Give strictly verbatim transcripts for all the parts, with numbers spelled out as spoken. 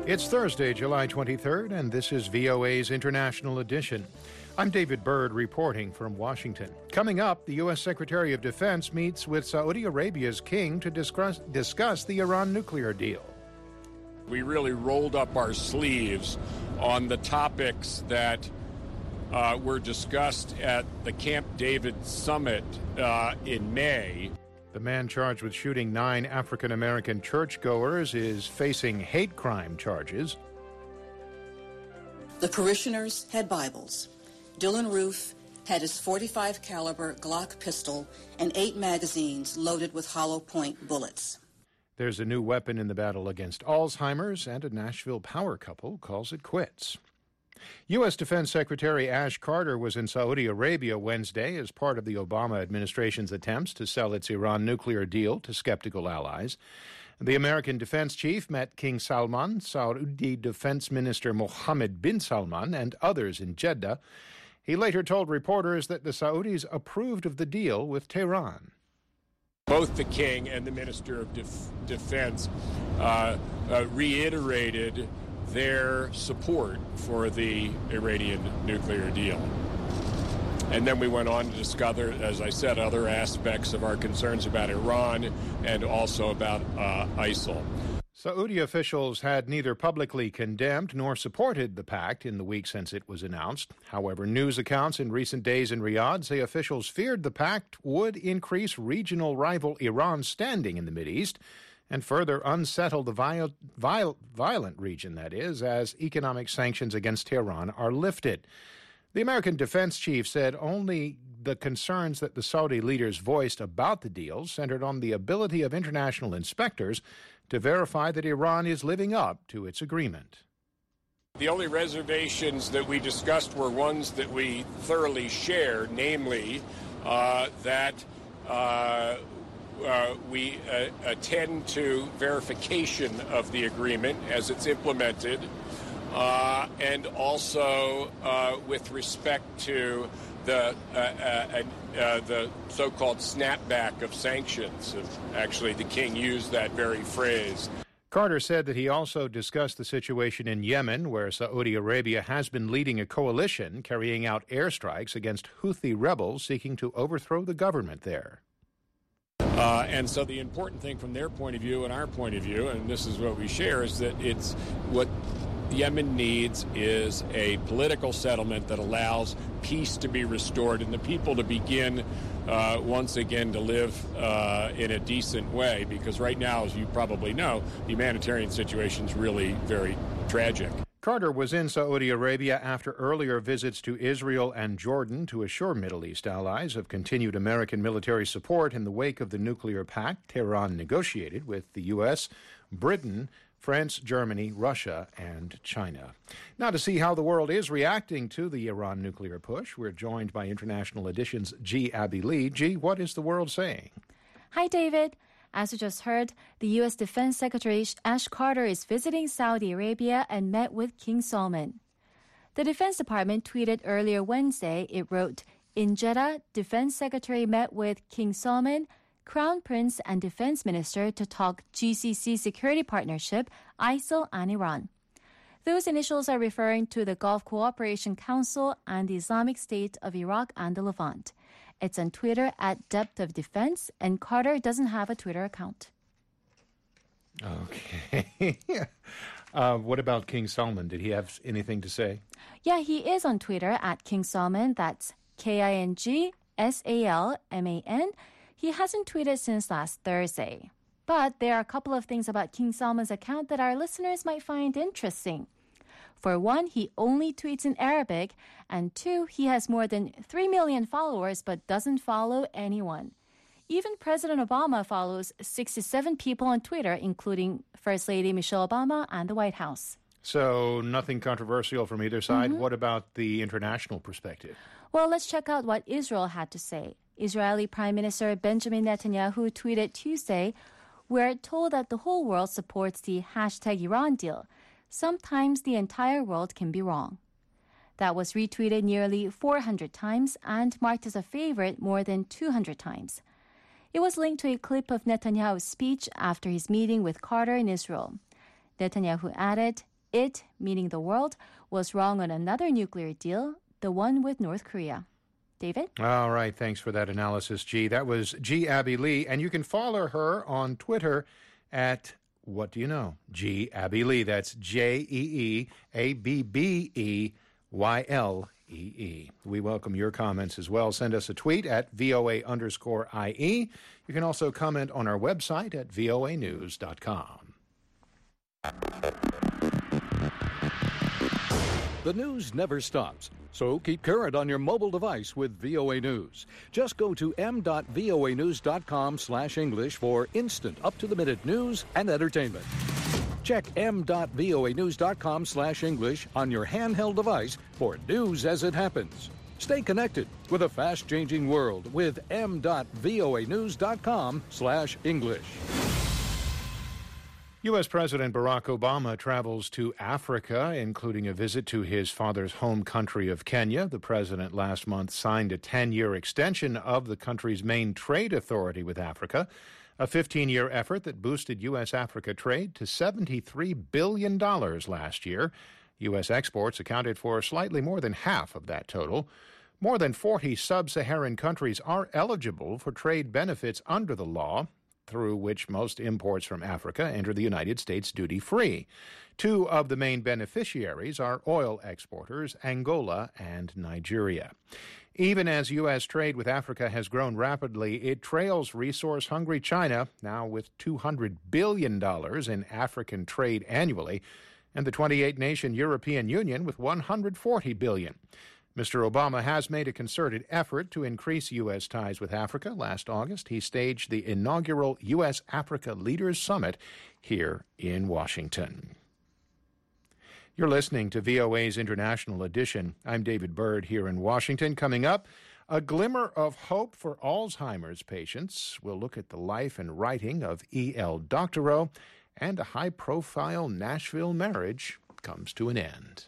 It's Thursday, July twenty-third, and this is V O A's International Edition. I'm David Byrd reporting from Washington. Coming up, the U S. Secretary of Defense meets with Saudi Arabia's king to discuss, discuss the Iran nuclear deal. We really rolled up our sleeves on the topics that uh, were discussed at the Camp David summit uh, in May. The man charged with shooting nine African-American churchgoers is facing hate crime charges. The parishioners had Bibles. Dylan Roof had his forty-five caliber Glock pistol and eight magazines loaded with hollow point bullets. There's a new weapon in the battle against Alzheimer's, and a Nashville power couple calls it quits. U S. Defense Secretary Ash Carter was in Saudi Arabia Wednesday as part of the Obama administration's attempts to sell its Iran nuclear deal to skeptical allies. The American defense chief met King Salman, Saudi Defense Minister Mohammed bin Salman, and others in Jeddah. He later told reporters that the Saudis approved of the deal with Tehran. Both the king and the Minister of Def- Defense uh, uh, reiterated their support for the Iranian nuclear deal. And then we went on to discuss, as I said, other aspects of our concerns about Iran and also about uh, ISIL. Saudi officials had neither publicly condemned nor supported the pact in the week since it was announced. However, news accounts in recent days in Riyadh say officials feared the pact would increase regional rival Iran's standing in the Mideast and further unsettle the viol- viol- violent region, that is, as economic sanctions against Tehran are lifted. The American defense chief said only the concerns that the Saudi leaders voiced about the deal centered on the ability of international inspectors to verify that Iran is living up to its agreement. The only reservations that we discussed were ones that we thoroughly shared, namely uh, that uh, uh, we uh, attend to verification of the agreement as it's implemented, uh, and also uh, with respect to the uh, uh, uh, the so-called snapback of sanctions. Actually, the king used that very phrase. Carter said that he also discussed the situation in Yemen, where Saudi Arabia has been leading a coalition carrying out airstrikes against Houthi rebels seeking to overthrow the government there. Uh, and so the important thing from their point of view and our point of view, and this is what we share, is that it's what Yemen needs is a political settlement that allows peace to be restored and the people to begin uh, once again to live uh, in a decent way. Because right now, as you probably know, the humanitarian situation is really very tragic. Carter was in Saudi Arabia after earlier visits to Israel and Jordan to assure Middle East allies of continued American military support in the wake of the nuclear pact Tehran negotiated with the U S, Britain, France, Germany, Russia, and China. Now, to see how the world is reacting to the Iran nuclear push, we're joined by International Edition's G. Abby Lee. G, what is the world saying? Hi, David. As you just heard, the U S. Defense Secretary Ash Carter is visiting Saudi Arabia and met with King Salman. The Defense Department tweeted earlier Wednesday, it wrote, "In Jeddah, Defense Secretary met with King Salman, Crown Prince and Defense Minister to talk G C C security partnership, ISIL and Iran." Those initials are referring to the Gulf Cooperation Council and the Islamic State of Iraq and the Levant. It's on Twitter at Depth of Defense, and Carter doesn't have a Twitter account. Okay. uh, what about King Salman? Did he have anything to say? Yeah, he is on Twitter at King Salman. That's K I N G S A L M A N. He hasn't tweeted since last Thursday. But there are a couple of things about King Salman's account that our listeners might find interesting. For one, he only tweets in Arabic, and two, he has more than three million followers but doesn't follow anyone. Even President Obama follows sixty-seven people on Twitter, including First Lady Michelle Obama and the White House. So nothing controversial from either side. Mm-hmm. What about the international perspective? Well, let's check out what Israel had to say. Israeli Prime Minister Benjamin Netanyahu tweeted Tuesday, "We're told that the whole world supports the hashtag Iran deal. Sometimes the entire world can be wrong." That was retweeted nearly four hundred times and marked as a favorite more than two hundred times. It was linked to a clip of Netanyahu's speech after his meeting with Carter in Israel. Netanyahu added, it, meaning the world, was wrong on another nuclear deal, the one with North Korea. David? All right. Thanks for that analysis, G. That was G. Abby Lee. And you can follow her on Twitter at, what do you know? G. Abby Lee. That's J E E A B B E Y L E E. We welcome your comments as well. Send us a tweet at V O A underscore I E. You can also comment on our website at V O A news dot com. The news never stops, so keep current on your mobile device with V O A News. Just go to m dot v o a news dot com slash English for instant up-to-the-minute news and entertainment. Check m dot v o a news dot com slash English on your handheld device for news as it happens. Stay connected with a fast-changing world with m dot v o a news dot com slash English. U S. President Barack Obama travels to Africa, including a visit to his father's home country of Kenya. The president last month signed a ten-year extension of the country's main trade authority with Africa, a fifteen-year effort that boosted U S.-Africa trade to seventy-three billion dollars last year. U S exports accounted for slightly more than half of that total. More than forty sub-Saharan countries are eligible for trade benefits under the law, through which most imports from Africa enter the United States duty-free. Two of the main beneficiaries are oil exporters, Angola and Nigeria. Even as U S trade with Africa has grown rapidly, it trails resource-hungry China, now with two hundred billion dollars in African trade annually, and the twenty-eight nation European Union with one hundred forty billion dollars. Mister Obama has made a concerted effort to increase U S ties with Africa. Last August, he staged the inaugural U S.-Africa Leaders Summit here in Washington. You're listening to V O A's International Edition. I'm David Byrd here in Washington. Coming up, a glimmer of hope for Alzheimer's patients. We'll look at the life and writing of E L. Doctorow, and a high-profile Nashville marriage comes to an end.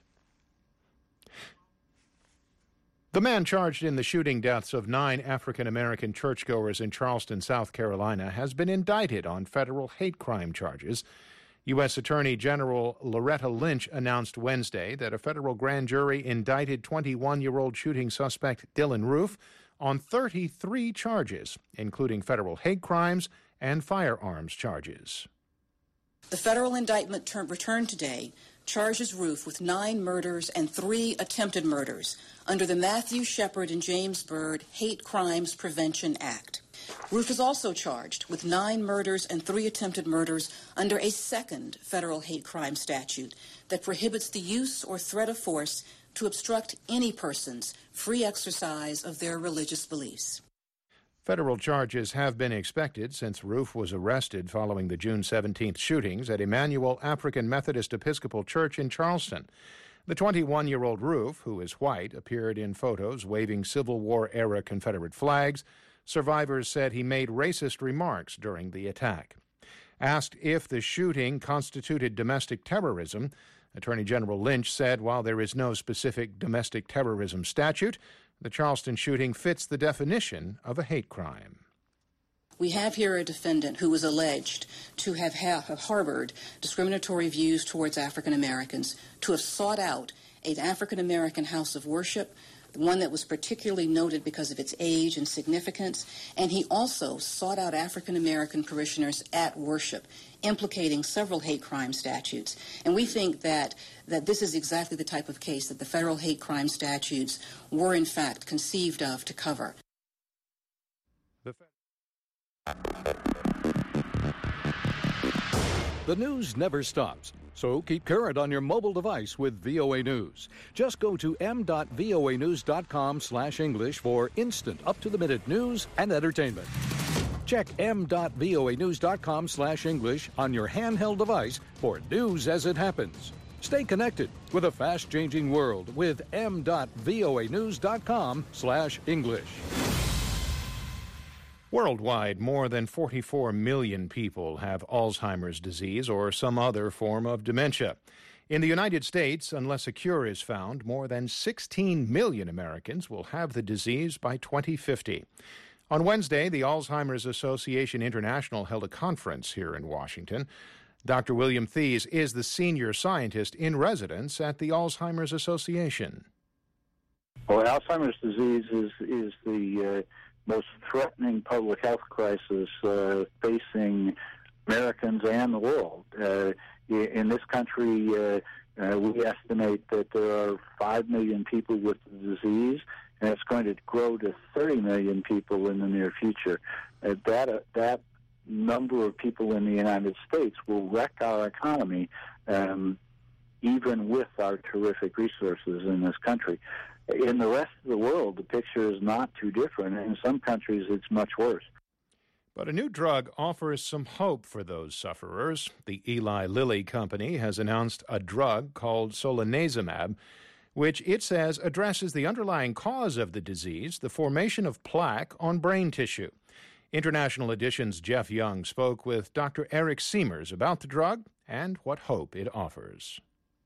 The man charged in the shooting deaths of nine African-American churchgoers in Charleston, South Carolina, has been indicted on federal hate crime charges. U S. Attorney General Loretta Lynch announced Wednesday that a federal grand jury indicted twenty-one-year-old shooting suspect Dylan Roof on thirty-three charges, including federal hate crimes and firearms charges. The federal indictment term returned today charges Roof with nine murders and three attempted murders under the Matthew Shepard and James Byrd Hate Crimes Prevention Act. Roof is also charged with nine murders and three attempted murders under a second federal hate crime statute that prohibits the use or threat of force to obstruct any person's free exercise of their religious beliefs. Federal charges have been expected since Roof was arrested following the June seventeenth shootings at Emmanuel African Methodist Episcopal Church in Charleston. The twenty-one-year-old Roof, who is white, appeared in photos waving Civil War-era Confederate flags. Survivors said he made racist remarks during the attack. Asked if the shooting constituted domestic terrorism, Attorney General Lynch said while there is no specific domestic terrorism statute, the Charleston shooting fits the definition of a hate crime. We have here a defendant who was alleged to have, ha- have harbored discriminatory views towards African Americans, to have sought out an African American house of worship, one that was particularly noted because of its age and significance, and he also sought out African American parishioners at worship, implicating several hate crime statutes. And we think that, that this is exactly the type of case that the federal hate crime statutes were in fact conceived of to cover. The The news never stops, so keep current on your mobile device with V O A News. Just go to m dot v o a news dot com slash English for instant up-to-the-minute news and entertainment. Check m dot v o a news dot com slash English on your handheld device for news as it happens. Stay connected with a fast-changing world with m dot v o a news dot com slash English. Worldwide, more than forty-four million people have Alzheimer's disease or some other form of dementia. In the United States, unless a cure is found, more than sixteen million Americans will have the disease by twenty fifty. On Wednesday, the Alzheimer's Association International held a conference here in Washington. Doctor William Thies is the senior scientist in residence at the Alzheimer's Association. Well, Alzheimer's disease is, is the uh, most threatening public health crisis uh, facing Americans and the world. Uh, in this country, uh, uh, we estimate that there are five million people with the disease, and it's going to grow to thirty million people in the near future. Uh, that, uh, that number of people in the United States will wreck our economy, um, even with our terrific resources in this country. In the rest of the world, the picture is not too different. In some countries, it's much worse. But a new drug offers some hope for those sufferers. The Eli Lilly company has announced a drug called solanezumab, which it says addresses the underlying cause of the disease, the formation of plaque on brain tissue. International Edition's Jeff Young spoke with Doctor Eric Siemers about the drug and what hope it offers.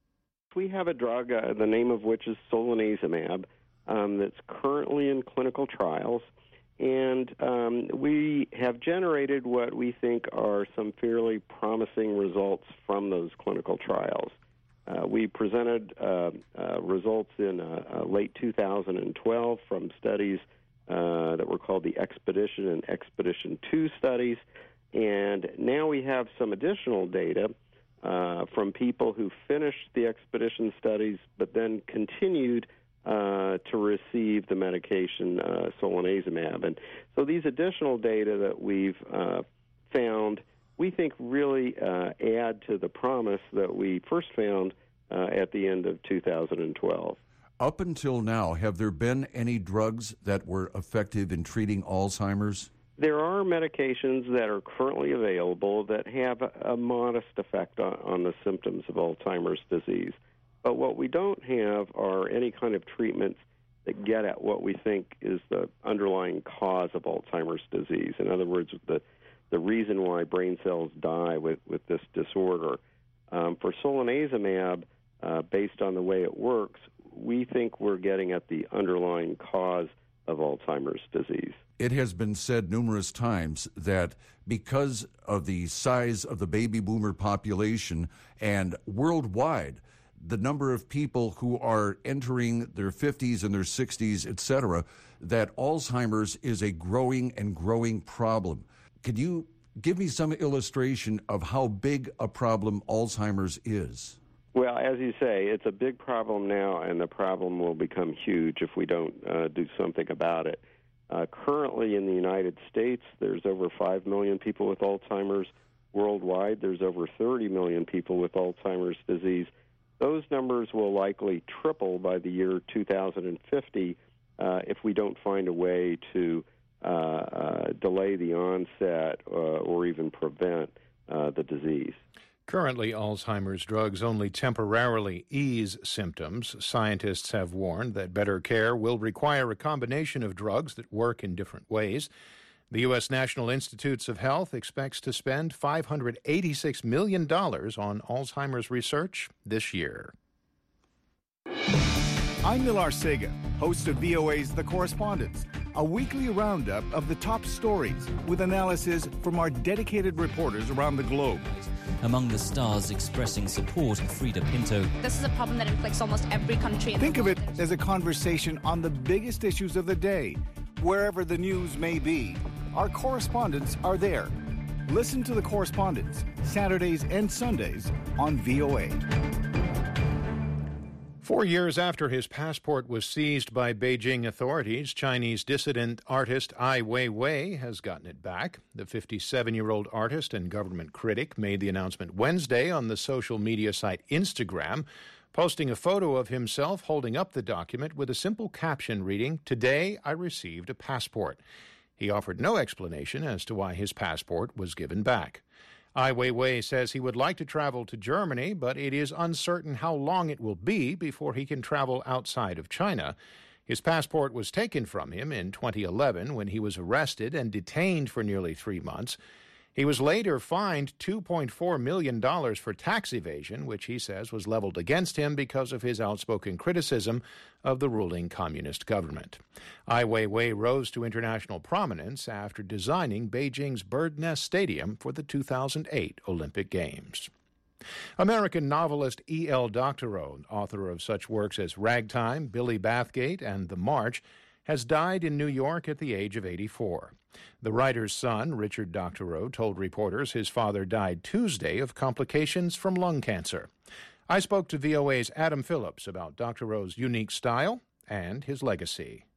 We have a drug, uh, the name of which is solanezumab, um, that's currently in clinical trials. And um, we have generated what we think are some fairly promising results from those clinical trials. Uh, we presented uh, uh, results in uh, uh, late two thousand twelve from studies uh, that were called the Expedition and Expedition two studies. And now we have some additional data uh, from people who finished the Expedition studies but then continued Uh, to receive the medication uh, solanezumab. And so these additional data that we've uh, found, we think really uh, add to the promise that we first found uh, at the end of two thousand twelve. Up until now, have there been any drugs that were effective in treating Alzheimer's? There are medications that are currently available that have a, a modest effect on, on the symptoms of Alzheimer's disease. But what we don't have are any kind of treatments that get at what we think is the underlying cause of Alzheimer's disease. In other words, the the reason why brain cells die with, with this disorder. Um, for solanezumab, uh, based on the way it works, we think we're getting at the underlying cause of Alzheimer's disease. It has been said numerous times that because of the size of the baby boomer population and worldwide, the number of people who are entering their fifties and their sixties, et cetera, that Alzheimer's is a growing and growing problem. Could you give me some illustration of how big a problem Alzheimer's is? Well, as you say, it's a big problem now, and the problem will become huge if we don't uh, do something about it. Uh, currently in the United States, there's over five million people with Alzheimer's. Worldwide, there's over thirty million people with Alzheimer's disease. Those numbers will likely triple by the year two thousand fifty uh, if we don't find a way to uh, uh, delay the onset uh, or even prevent uh, the disease. Currently, Alzheimer's drugs only temporarily ease symptoms. Scientists have warned that better care will require a combination of drugs that work in different ways. The U S National Institutes of Health expects to spend five hundred eighty-six million dollars on Alzheimer's research this year. I'm Nilar Sega, host of V O A's The Correspondents, a weekly roundup of the top stories with analysis from our dedicated reporters around the globe. Among the stars expressing support, Frida Pinto. This is a problem that inflicts almost every country in Think the world. of it as a conversation on the biggest issues of the day. Wherever the news may be, our correspondents are there. Listen to The Correspondents, Saturdays and Sundays on V O A. Four years after his passport was seized by Beijing authorities, Chinese dissident artist Ai Weiwei has gotten it back. The fifty-seven-year-old artist and government critic made the announcement Wednesday on the social media site Instagram, posting a photo of himself holding up the document with a simple caption reading, "Today I received a passport." He offered no explanation as to why his passport was given back. Ai Weiwei says he would like to travel to Germany, but it is uncertain how long it will be before he can travel outside of China. His passport was taken from him in twenty eleven when he was arrested and detained for nearly three months. He was later fined two point four million dollars for tax evasion, which he says was leveled against him because of his outspoken criticism of the ruling communist government. Ai Weiwei rose to international prominence after designing Beijing's Bird Nest Stadium for the two thousand eight Olympic Games. American novelist E L Doctorow, author of such works as Ragtime, Billy Bathgate, and The March, has died in New York at the age of eighty-four. The writer's son, Richard Doctorow, told reporters his father died Tuesday of complications from lung cancer. I spoke to V O A's Adam Phillips about Doctorow's unique style and his legacy.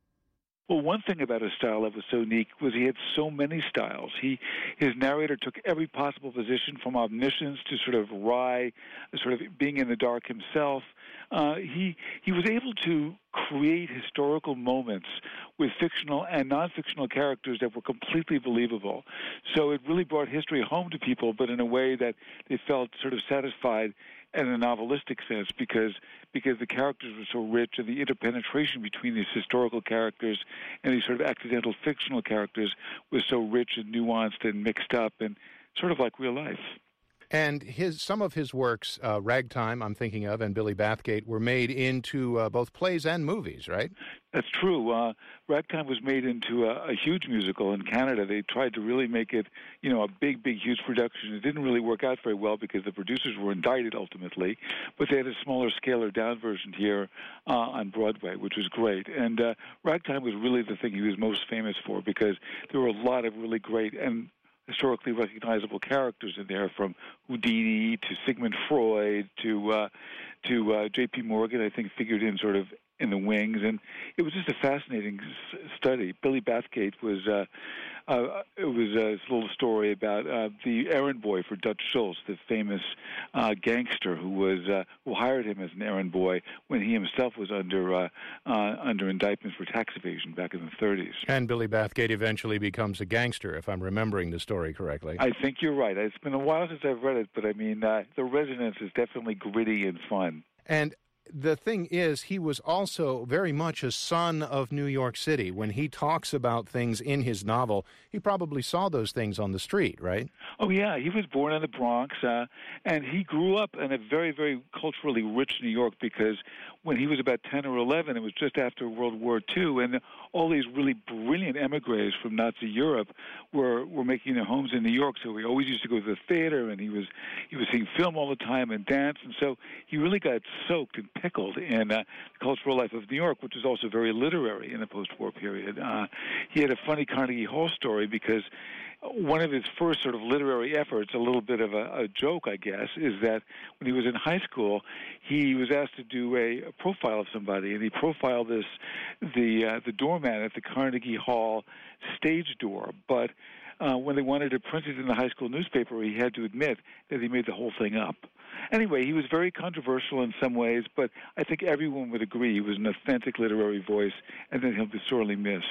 Well, one thing about his style that was so unique was he had so many styles. He, his narrator took every possible position, from omniscience to sort of wry, sort of being in the dark himself. Uh, he he was able to create historical moments with fictional and non-fictional characters that were completely believable. So it really brought history home to people, but in a way that they felt sort of satisfied in a novelistic sense, because because the characters were so rich, and the interpenetration between these historical characters and these sort of accidental fictional characters was so rich and nuanced and mixed up, and sort of like real life. And his some of his works, uh, Ragtime, I'm thinking of, and Billy Bathgate, were made into uh, both plays and movies, right? That's true. Uh, Ragtime was made into a, a huge musical in Canada. They tried to really make it, you know, a big, big, huge production. It didn't really work out very well because the producers were indicted ultimately, but they had a smaller, scaler-down version here uh, on Broadway, which was great. And uh, Ragtime was really the thing he was most famous for, because there were a lot of really great and historically recognizable characters in there, from Houdini to Sigmund Freud to uh, to uh, J P Morgan, I think, figured in sort of in the wings, and it was just a fascinating s- study. Billy Bathgate was uh, uh, it was a little story about uh, the errand boy for Dutch Schultz, the famous uh, gangster who was uh, who hired him as an errand boy when he himself was under uh, uh, under indictment for tax evasion back in the thirties. And Billy Bathgate eventually becomes a gangster, if I'm remembering the story correctly. I think you're right. It's been a while since I've read it, but I mean, uh, the resonance is definitely gritty and fun. And the thing is, he was also very much a son of New York City. When he talks about things in his novel, he probably saw those things on the street, right? Oh, yeah. He was born in the Bronx, uh, and he grew up in a very, very culturally rich New York, because when he was about ten or eleven, it was just after World War Two, and all these really brilliant emigres from Nazi Europe were, were making their homes in New York. So he always used to go to the theater, and he was he was seeing film all the time and dance, and so he really got soaked and pickled in uh, the cultural life of New York, which was also very literary in the post-war period. Uh, he had a funny Carnegie Hall story, because one of his first sort of literary efforts, a little bit of a, a joke, I guess, is that when he was in high school, he was asked to do a, a profile of somebody, and he profiled this the uh, the doorman at the Carnegie Hall stage door. But uh, when they wanted to print it in the high school newspaper, he had to admit that he made the whole thing up. Anyway, he was very controversial in some ways, but I think everyone would agree he was an authentic literary voice, and that he'll be sorely missed.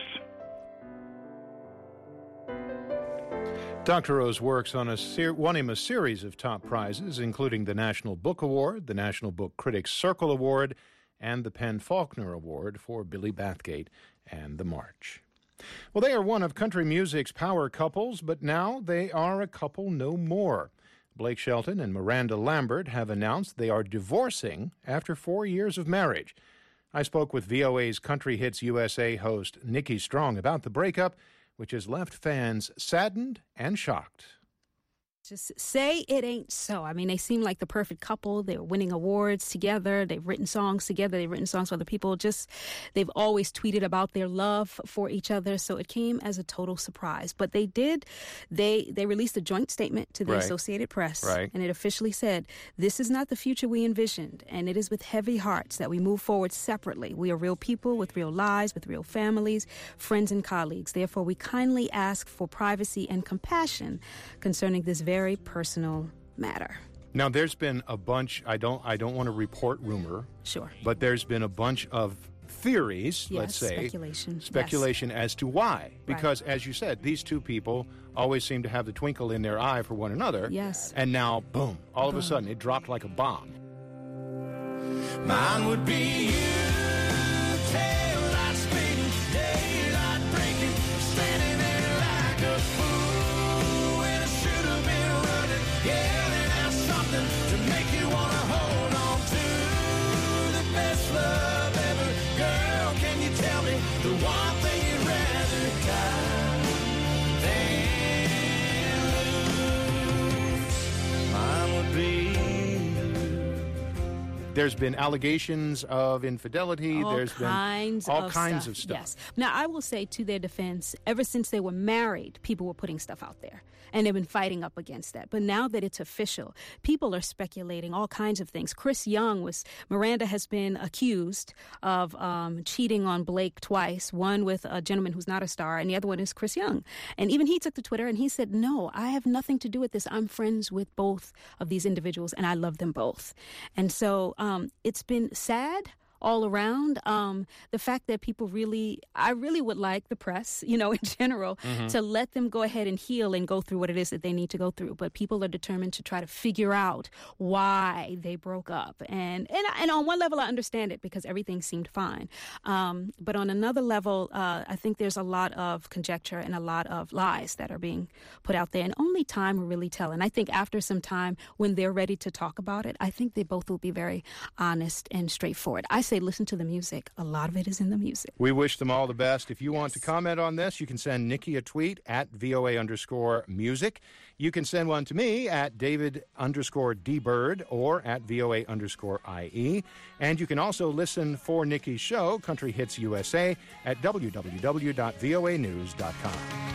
Doctorow's works on a ser- won him a series of top prizes, including the National Book Award, the National Book Critics Circle Award, and the PEN/Faulkner Award for Billy Bathgate and The March. Well, they are one of country music's power couples, but now they are a couple no more. Blake Shelton and Miranda Lambert have announced they are divorcing after four years of marriage. I spoke with V O A's Country Hits U S A host Nikki Strong about the breakup, which has left fans saddened and shocked. Just say it ain't so. I mean, they seem like the perfect couple. They're winning awards together. They've written songs together. They've written songs for other people. Just, they've always tweeted about their love for each other. So it came as a total surprise. But they did, they they released a joint statement to the Right. Associated Press. Right. And it officially said, this is not the future we envisioned. And it is with heavy hearts that we move forward separately. We are real people with real lives, with real families, friends, and colleagues. Therefore, we kindly ask for privacy and compassion concerning this very very personal matter. Now, there's been a bunch, I don't I don't want to report rumor. Sure. But there's been a bunch of theories, Yes, let's say. speculation. Speculation Yes. as to why. Because, Right. as you said, these two people always seem to have the twinkle in their eye for one another. Yes. And now, boom, all of a Boom. sudden, it dropped like a bomb. Mine would be you, taillight speeding, daylight breaking, standing there like a fool when there's been allegations of infidelity. All there's kinds been all of kinds stuff. of stuff. Yes. Now, I will say to their defense, ever since they were married, people were putting stuff out there. And they've been fighting up against that. But now that it's official, people are speculating all kinds of things. Chris Young was, Miranda has been accused of um, cheating on Blake twice, one with a gentleman who's not a star, and the other one is Chris Young. And even he took to Twitter and he said, no, I have nothing to do with this. I'm friends with both of these individuals and I love them both. And so um, it's been sad all around. Um, the fact that people really, I really would like the press, you know, in general, mm-hmm. to let them go ahead and heal and go through what it is that they need to go through. But people are determined to try to figure out why they broke up. And and, and on one level, I understand it because everything seemed fine. Um, but on another level, uh, I think there's a lot of conjecture and a lot of lies that are being put out there. And only time will really tell. And I think after some time, when they're ready to talk about it, I think they both will be very honest and straightforward. I say listen to the music. A lot of it is in the music. We wish them all the best. If you yes. want to comment on this, you can send Nikki a tweet at VOA underscore music. You can send one to me at David underscore DBird or at VOA underscore IE. And you can also listen for Nikki's show, Country Hits U S A, at w w w dot v o a news dot com.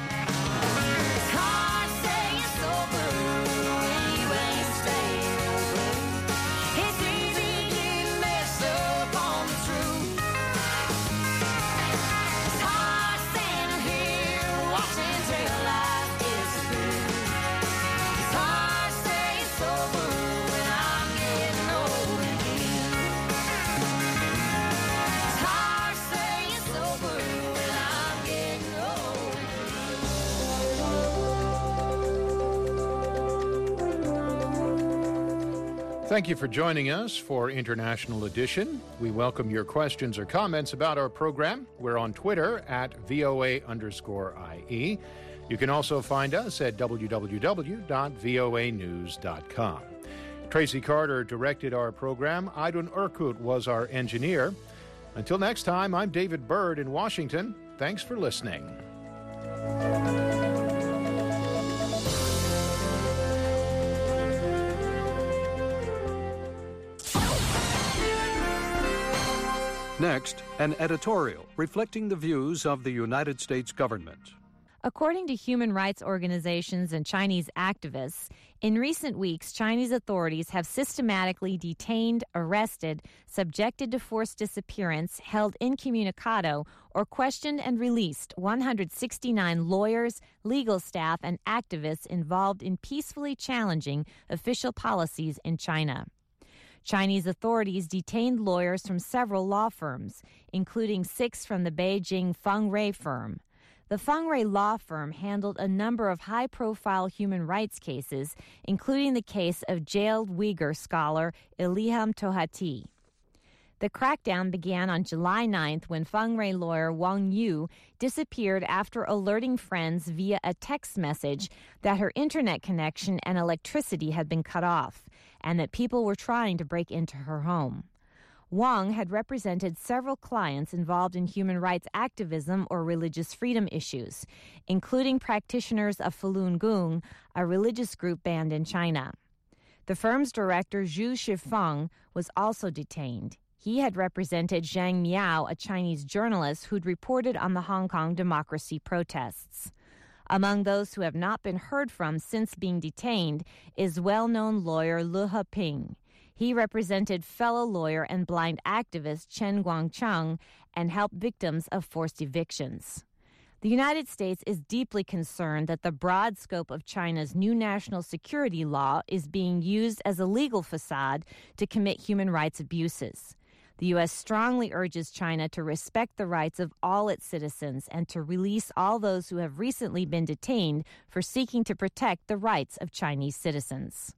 Thank you for joining us for International Edition. We welcome your questions or comments about our program. We're on Twitter at VOA underscore IE. You can also find us at w w w dot v o a news dot com. Tracy Carter directed our program. Aydun Erkut was our engineer. Until next time, I'm David Byrd in Washington. Thanks for listening. Next, an editorial reflecting the views of the United States government. According to human rights organizations and Chinese activists, in recent weeks, Chinese authorities have systematically detained, arrested, subjected to forced disappearance, held incommunicado, or questioned and released one hundred sixty-nine lawyers, legal staff, and activists involved in peacefully challenging official policies in China. Chinese authorities detained lawyers from several law firms, including six from the Beijing Feng Rui firm. The Feng Rui law firm handled a number of high-profile human rights cases, including the case of jailed Uyghur scholar Ilham Tohati. The crackdown began on July ninth when Feng Rui lawyer Wang Yu disappeared after alerting friends via a text message that her internet connection and electricity had been cut off, and that people were trying to break into her home. Wang had represented several clients involved in human rights activism or religious freedom issues, including practitioners of Falun Gong, a religious group banned in China. The firm's director, Zhu Shifeng, was also detained. He had represented Zhang Miao, a Chinese journalist who'd reported on the Hong Kong democracy protests. Among those who have not been heard from since being detained is well-known lawyer Lu Heping. He represented fellow lawyer and blind activist Chen Guangcheng and helped victims of forced evictions. The United States is deeply concerned that the broad scope of China's new national security law is being used as a legal facade to commit human rights abuses. The U S strongly urges China to respect the rights of all its citizens and to release all those who have recently been detained for seeking to protect the rights of Chinese citizens.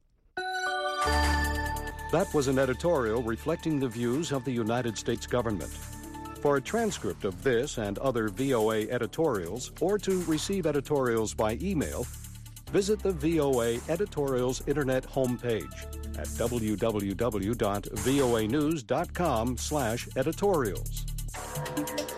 That was an editorial reflecting the views of the United States government. For a transcript of this and other V O A editorials, or to receive editorials by email, visit the V O A Editorials Internet homepage at w w w dot v o a news dot com slash editorials.